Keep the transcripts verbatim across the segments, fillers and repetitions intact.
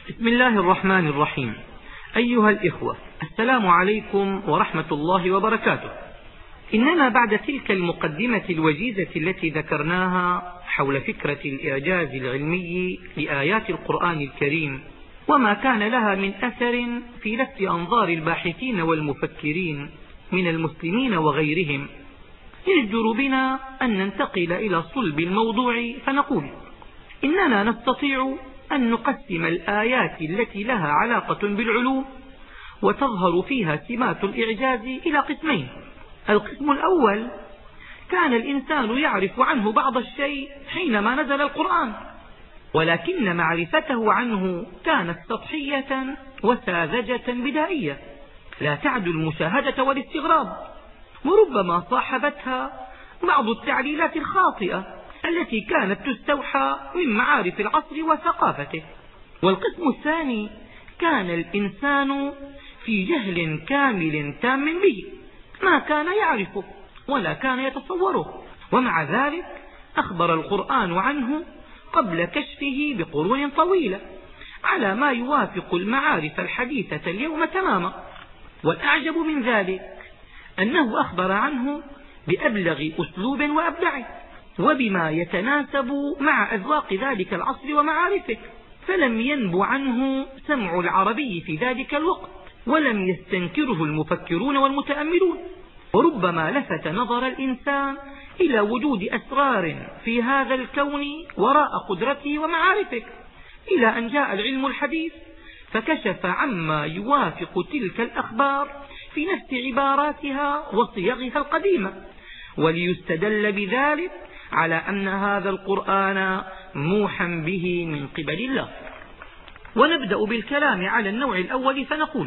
بسم الله الرحمن الرحيم. أيها الإخوة، السلام عليكم ورحمة الله وبركاته. إننا بعد تلك المقدمة الوجيزة التي ذكرناها حول فكرة الإعجاز العلمي لآيات القرآن الكريم وما كان لها من أثر في لفت أنظار الباحثين والمفكرين من المسلمين وغيرهم، يجدر بنا أن ننتقل إلى صلب الموضوع فنقول إننا نستطيع أن نقسم الآيات التي لها علاقة بالعلوم وتظهر فيها سمات الإعجاز إلى قسمين. القسم الأول كان الإنسان يعرف عنه بعض الشيء حينما نزل القرآن، ولكن معرفته عنه كانت سطحية وساذجة بدائية لا تعد المشاهدة والاستغراب، وربما صاحبتها بعض التعليلات الخاطئة التي كانت تستوحى من معارف العصر وثقافته. والقسم الثاني كان الإنسان في جهل كامل تام به، ما كان يعرفه ولا كان يتصوره، ومع ذلك أخبر القرآن عنه قبل كشفه بقرون طويلة على ما يوافق المعارف الحديثة اليوم تماما. والأعجب من ذلك أنه أخبر عنه بأبلغ أسلوب وأبدعه وبما يتناسب مع أذواق ذلك العصر ومعارفه، فلم ينب عنه سمع العربي في ذلك الوقت ولم يستنكره المفكرون والمتأملون. وربما لفت نظر الإنسان إلى وجود أسرار في هذا الكون وراء قدرته ومعارفه، إلى أن جاء العلم الحديث فكشف عما يوافق تلك الأخبار في نفس عباراتها وصيغها القديمة، وليستدل بذلك على أن هذا القرآن موحى به من قبل الله. ونبدأ بالكلام على النوع الأول فنقول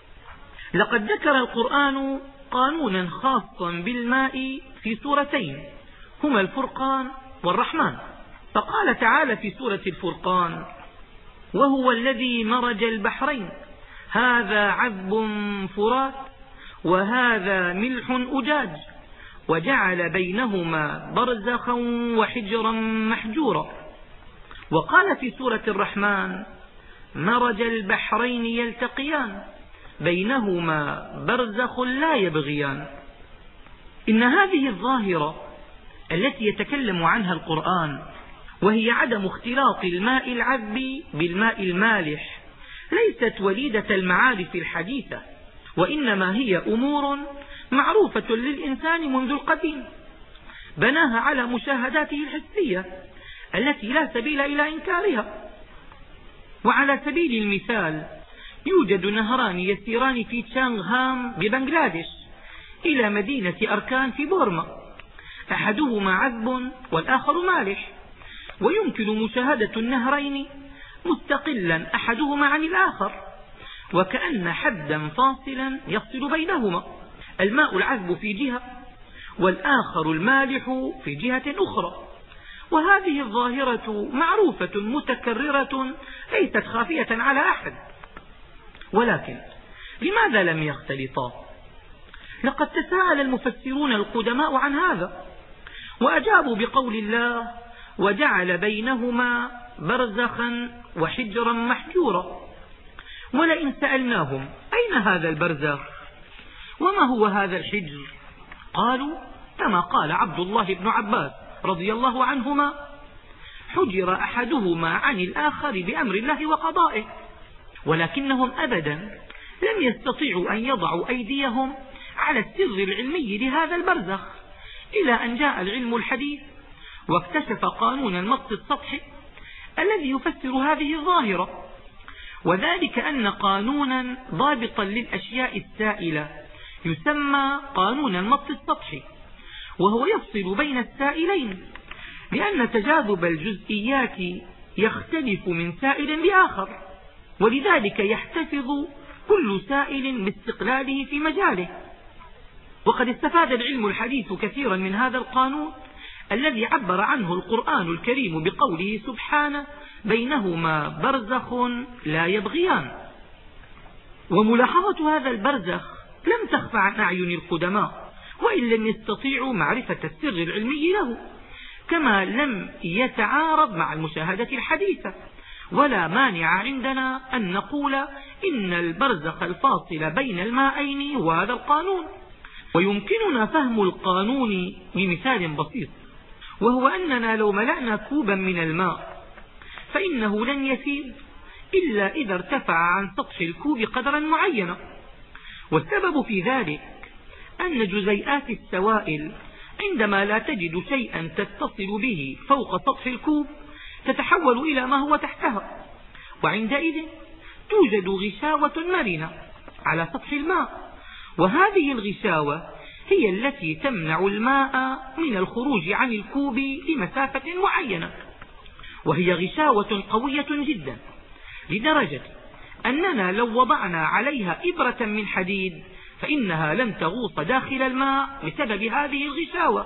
لقد ذكر القرآن قانونا خاصا بالماء في سورتين هما الفرقان والرحمن. فقال تعالى في سورة الفرقان: وهو الذي مرج البحرين هذا عذب فرات وهذا ملح أجاج وجعل بينهما برزخا وحجرا محجورا. وقال في سورة الرحمن: مرج البحرين يلتقيان بينهما برزخ لا يبغيان. إن هذه الظاهرة التي يتكلم عنها القرآن، وهي عدم اختلاط الماء العذب بالماء المالح، ليست وليدة المعارف الحديثة، وإنما هي أمور معروفة للإنسان منذ القديم، بناها على مشاهداته الحسية التي لا سبيل إلى إنكارها. وعلى سبيل المثال يوجد نهران يسيران في تشانغهام ببنغلاديش إلى مدينة أركان في بورما، أحدهما عذب والآخر مالح، ويمكن مشاهدة النهرين مستقلا أحدهما عن الآخر، وكأن حدا فاصلا يفصل بينهما، الماء العذب في جهة والآخر المالح في جهة أخرى. وهذه الظاهرة معروفة متكررة ليست خافية على أحد. ولكن لماذا لم يختلطا؟ لقد تساءل المفسرون القدماء عن هذا وأجابوا بقول الله: وجعل بينهما برزخا وحجرا محجورا. ولئن سألناهم أين هذا البرزخ وما هو هذا الحجر، قالوا كما قال عبد الله بن عباس رضي الله عنهما: حجر أحدهما عن الآخر بأمر الله وقضائه. ولكنهم أبدا لم يستطيعوا أن يضعوا أيديهم على السر العلمي لهذا البرزخ، إلى أن جاء العلم الحديث واكتشف قانون المط السطحي الذي يفسر هذه الظاهرة، وذلك أن قانونا ضابطا للأشياء السائلة يسمى قانون المط السطحي، وهو يفصل بين السائلين، لأن تجاذب الجزئيات يختلف من سائل لآخر، ولذلك يحتفظ كل سائل باستقلاله في مجاله. وقد استفاد العلم الحديث كثيرا من هذا القانون الذي عبر عنه القرآن الكريم بقوله سبحانه: بينهما برزخ لا يبغيان. وملاحظة هذا البرزخ لم تخفى عن أعين القدماء، وإن لم يستطيعوا معرفة السر العلمي له، كما لم يتعارض مع المشاهدة الحديثة، ولا مانع عندنا أن نقول إن البرزخ الفاصل بين الماءين هو هذا القانون. ويمكننا فهم القانون بمثال بسيط، وهو أننا لو ملأنا كوبا من الماء فإنه لن يفيض إلا إذا ارتفع عن سطح الكوب قدرا معينا. والسبب في ذلك أن جزيئات السوائل عندما لا تجد شيئا تتصل به فوق سطح الكوب تتحول إلى ما هو تحتها، وعندئذ توجد غشاوة مرنة على سطح الماء، وهذه الغشاوة هي التي تمنع الماء من الخروج عن الكوب لمسافة معينة، وهي غشاوة قوية جدا لدرجة أننا لو وضعنا عليها إبرة من حديد فإنها لن تغوص داخل الماء بسبب هذه الغشاوة.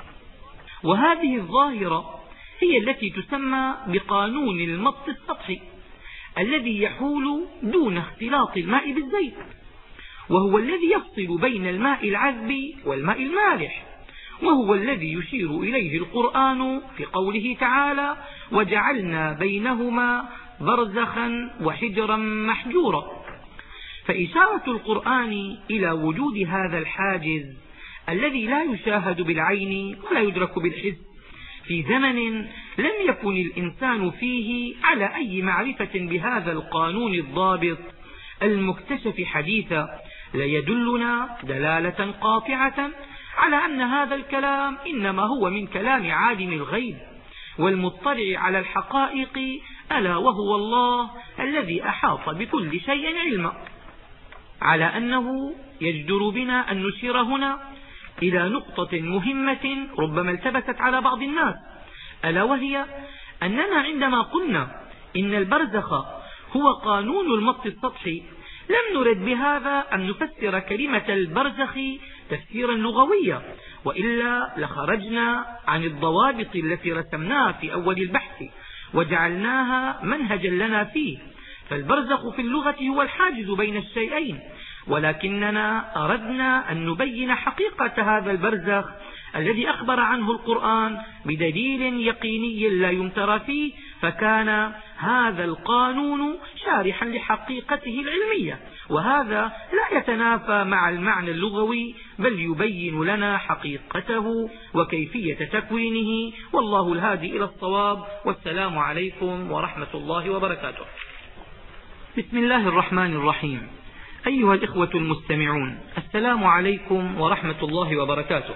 وهذه الظاهرة هي التي تسمى بقانون المط السطحي الذي يحول دون اختلاط الماء بالزيت، وهو الذي يفصل بين الماء العذب والماء المالح، وهو الذي يشير إليه القرآن في قوله تعالى: وجعلنا بينهما برزخا وحجرا محجورا. فإشارة القرآن إلى وجود هذا الحاجز الذي لا يشاهد بالعين ولا يدرك بالحس في زمن لم يكن الإنسان فيه على أي معرفة بهذا القانون الضابط المكتشف حديثا ليدلنا دلالة قاطعة على أن هذا الكلام إنما هو من كلام عالم الغيب والمطلع على الحقائق، ألا وهو الله الذي أحاط بكل شيء علما. على أنه يجدر بنا أن نشير هنا إلى نقطة مهمة ربما التبست على بعض الناس، ألا وهي أننا عندما قلنا إن البرزخ هو قانون المط السطحي لم نرد بهذا أن نفسر كلمة البرزخ تفسيرا لغويا، وإلا لخرجنا عن الضوابط التي رسمناها في أول البحث وجعلناها منهجا لنا فيه. فالبرزخ في اللغة هو الحاجز بين الشيئين، ولكننا أردنا أن نبين حقيقة هذا البرزخ الذي أخبر عنه القرآن بدليل يقيني لا يمترى فيه، فكان هذا القانون شارحا لحقيقته العلمية، وهذا لا يتنافى مع المعنى اللغوي بل يبين لنا حقيقته وكيفية تكوينه، والله الهادي إلى الصواب، والسلام عليكم ورحمة الله وبركاته. بسم الله الرحمن الرحيم. أيها الإخوة المستمعون، السلام عليكم ورحمة الله وبركاته.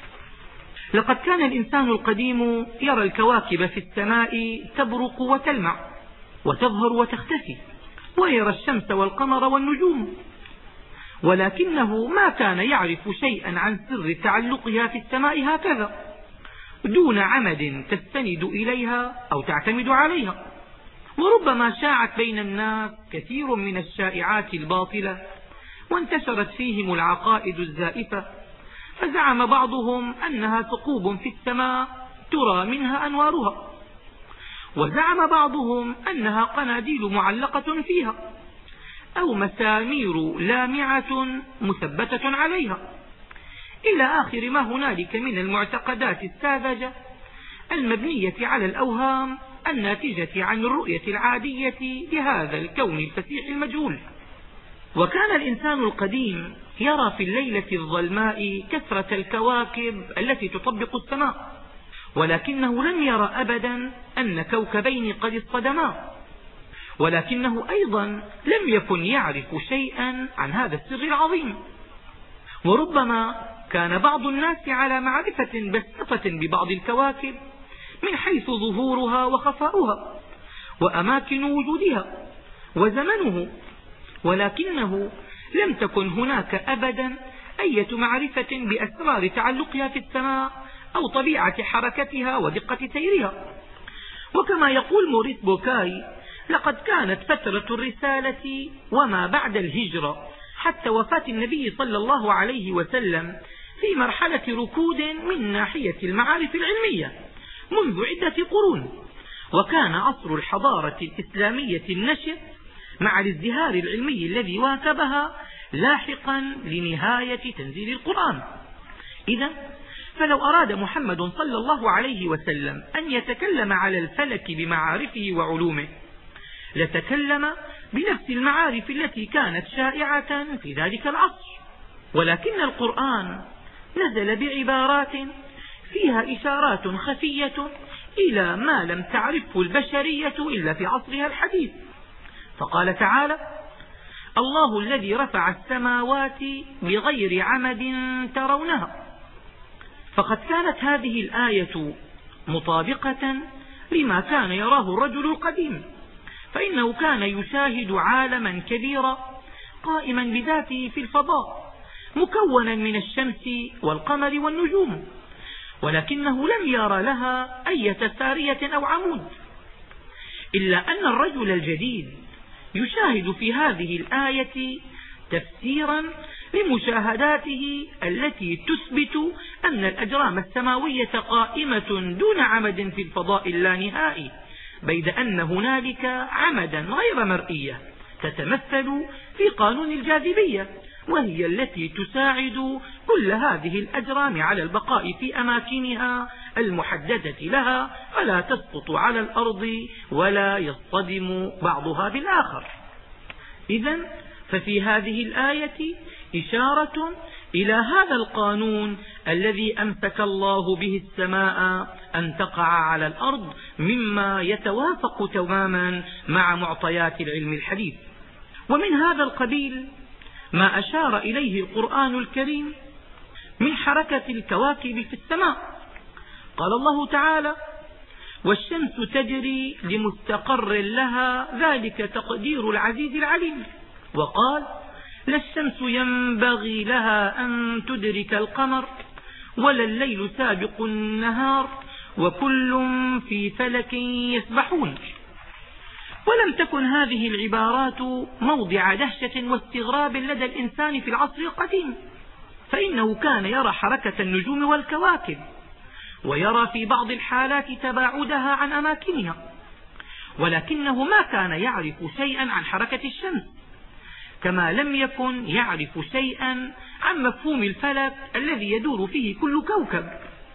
لقد كان الإنسان القديم يرى الكواكب في السماء تبرق وتلمع وتظهر وتختفي، ويرى الشمس والقمر والنجوم، ولكنه ما كان يعرف شيئا عن سر تعلقها في السماء هكذا دون عمد تستند إليها أو تعتمد عليها. وربما شاعت بين الناس كثير من الشائعات الباطلة وانتشرت فيهم العقائد الزائفة، فزعم بعضهم أنها ثقوب في السماء ترى منها أنوارها، وزعم بعضهم أنها قناديل معلقة فيها أو مسامير لامعة مثبتة عليها، إلى آخر ما هنالك من المعتقدات الساذجة المبنية على الأوهام الناتجة عن الرؤية العادية لهذا الكون الفسيح المجهول. وكان الإنسان القديم يرى في الليلة الظلماء كثرة الكواكب التي تطبق السماء، ولكنه لم يرى أبدا أن كوكبين قد اصطدما، ولكنه أيضا لم يكن يعرف شيئا عن هذا السر العظيم. وربما كان بعض الناس على معرفة بسيطة ببعض الكواكب من حيث ظهورها وخفاؤها وأماكن وجودها وزمنه، ولكنه لم تكن هناك أبدا أي معرفة بأسرار تعلقها في السماء أو طبيعة حركتها ودقة سيرها. وكما يقول موريس بوكاي: لقد كانت فترة الرسالة وما بعد الهجرة حتى وفاة النبي صلى الله عليه وسلم في مرحلة ركود من ناحية المعارف العلمية منذ عدة قرون، وكان عصر الحضارة الإسلامية النشئ مع الازدهار العلمي الذي واكبها لاحقا لنهاية تنزيل القرآن. إذا فلو أراد محمد صلى الله عليه وسلم أن يتكلم على الفلك بمعارفه وعلومه لتكلم بنفس المعارف التي كانت شائعة في ذلك العصر، ولكن القرآن نزل بعبارات فيها إشارات خفية إلى ما لم تعرفه البشرية إلا في عصرها الحديث. فقال تعالى: الله الذي رفع السماوات بغير عمد ترونها. فقد كانت هذه الآية مطابقة لما كان يراه الرجل القديم، فإنه كان يشاهد عالما كبيرا قائما بذاته في الفضاء مكونا من الشمس والقمر والنجوم، ولكنه لم يرى لها أي سارية أو عمود، إلا أن الرجل الجديد يشاهد في هذه الآية تفسيرا لمشاهداته التي تثبت أن الأجرام السماوية قائمة دون عمد في الفضاء اللانهائي، بيد أن هنالك عمدا غير مرئية تتمثل في قانون الجاذبية، وهي التي تساعد كل هذه الأجرام على البقاء في أماكنها المحددة لها، فلا تسقط على الأرض ولا يصطدم بعضها بالآخر. إذن ففي هذه الآية إشارة إلى هذا القانون الذي أمسك الله به السماء أن تقع على الأرض، مما يتوافق تماما مع معطيات العلم الحديث. ومن هذا القبيل ما أشار إليه القرآن الكريم من حركة الكواكب في السماء. قال الله تعالى: والشمس تجري لمستقر لها ذلك تقدير العزيز العليم. وقال: لا الشمس ينبغي لها أن تدرك القمر ولا الليل سابق النهار وكل في فلك يسبحون. ولم تكن هذه العبارات موضع دهشة واستغراب لدى الإنسان في العصر القديم، فإنه كان يرى حركة النجوم والكواكب، ويرى في بعض الحالات تباعدها عن أماكنها، ولكنه ما كان يعرف شيئا عن حركة الشمس، كما لم يكن يعرف شيئا عن مفهوم الفلك الذي يدور فيه كل كوكب.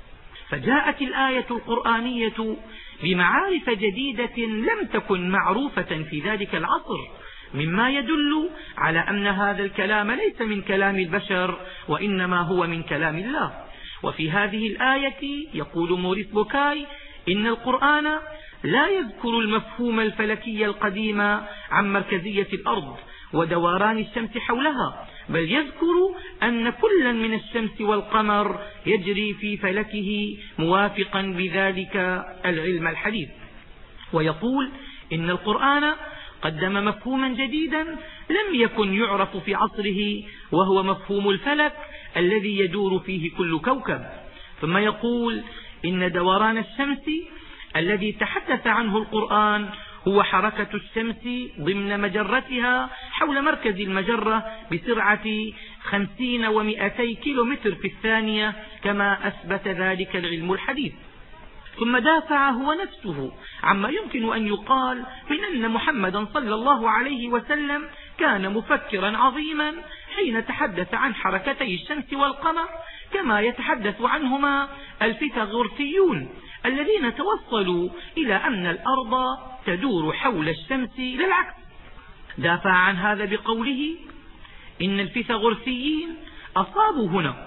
فجاءت الآية القرآنية بمعارف جديدة لم تكن معروفة في ذلك العصر، مما يدل على أن هذا الكلام ليس من كلام البشر وإنما هو من كلام الله. وفي هذه الآية يقول موريس بوكاي إن القرآن لا يذكر المفهوم الفلكي القديم عن مركزية الأرض ودوران الشمس حولها، بل يذكر أن كلا من الشمس والقمر يجري في فلكه موافقا بذلك العلم الحديث. ويقول إن القرآن قدم مفهوما جديدا لم يكن يعرف في عصره، وهو مفهوم الفلك الذي يدور فيه كل كوكب. ثم يقول إن دوران الشمس الذي تحدث عنه القرآن هو حركة الشمس ضمن مجرتها حول مركز المجرة بسرعة خمسين ومئتي كيلومتر في الثانية، كما أثبت ذلك العلم الحديث. ثم دافع هو نفسه عما يمكن أن يقال من أن محمدا صلى الله عليه وسلم كان مفكرا عظيما حين تحدث عن حركتي الشمس والقمر، كما يتحدث عنهما الفيثاغورثيون الذين توصلوا إلى أن الأرض تدور حول الشمس لا العكس. دافع عن هذا بقوله إن الفيثاغورثيين أصابوا هنا،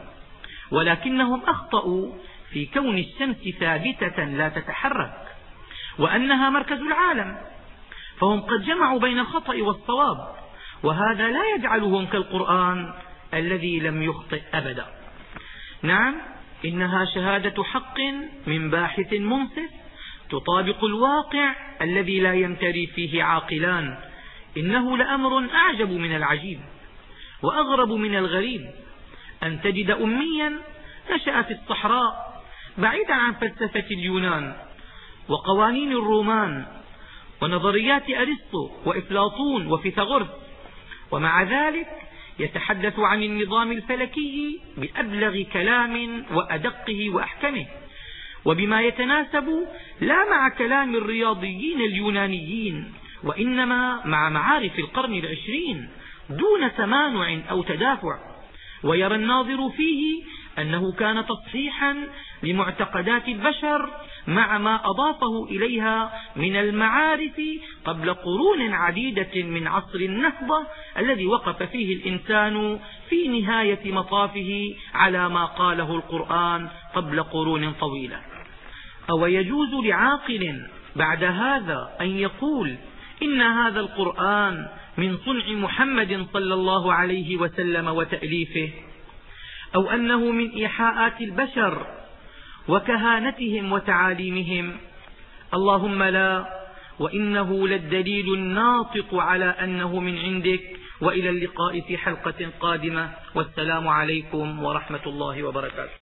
ولكنهم أخطأوا في كون الشمس ثابتة لا تتحرك وأنها مركز العالم، فهم قد جمعوا بين الخطأ والصواب، وهذا لا يجعلهم كالقرآن الذي لم يخطئ أبدا. نعم، إنها شهادة حق من باحث منصف تطابق الواقع الذي لا يمتري فيه عاقلان. إنه لأمر أعجب من العجيب وأغرب من الغريب أن تجد أميا نشأ في الصحراء بعيدا عن فلسفة اليونان وقوانين الرومان ونظريات أرسطو وإفلاطون وفيثاغورس، ومع ذلك يتحدث عن النظام الفلكي بأبلغ كلام وأدقه وأحكمه، وبما يتناسب لا مع كلام الرياضيين اليونانيين وإنما مع معارف القرن العشرين دون تمانع أو تدافع. ويرى الناظر فيه أنه كان تصحيحا لمعتقدات البشر مع ما أضافه إليها من المعارف قبل قرون عديدة من عصر النهضة الذي وقف فيه الإنسان في نهاية مطافه على ما قاله القرآن قبل قرون طويلة. أو يجوز لعاقل بعد هذا أن يقول إن هذا القرآن من صنع محمد صلى الله عليه وسلم وتأليفه، أو أنه من إيحاءات البشر وكهانتهم وتعاليمهم؟ اللهم لا، وإنه للدليل الناطق على أنه من عندك. وإلى اللقاء في حلقة قادمة، والسلام عليكم ورحمة الله وبركاته.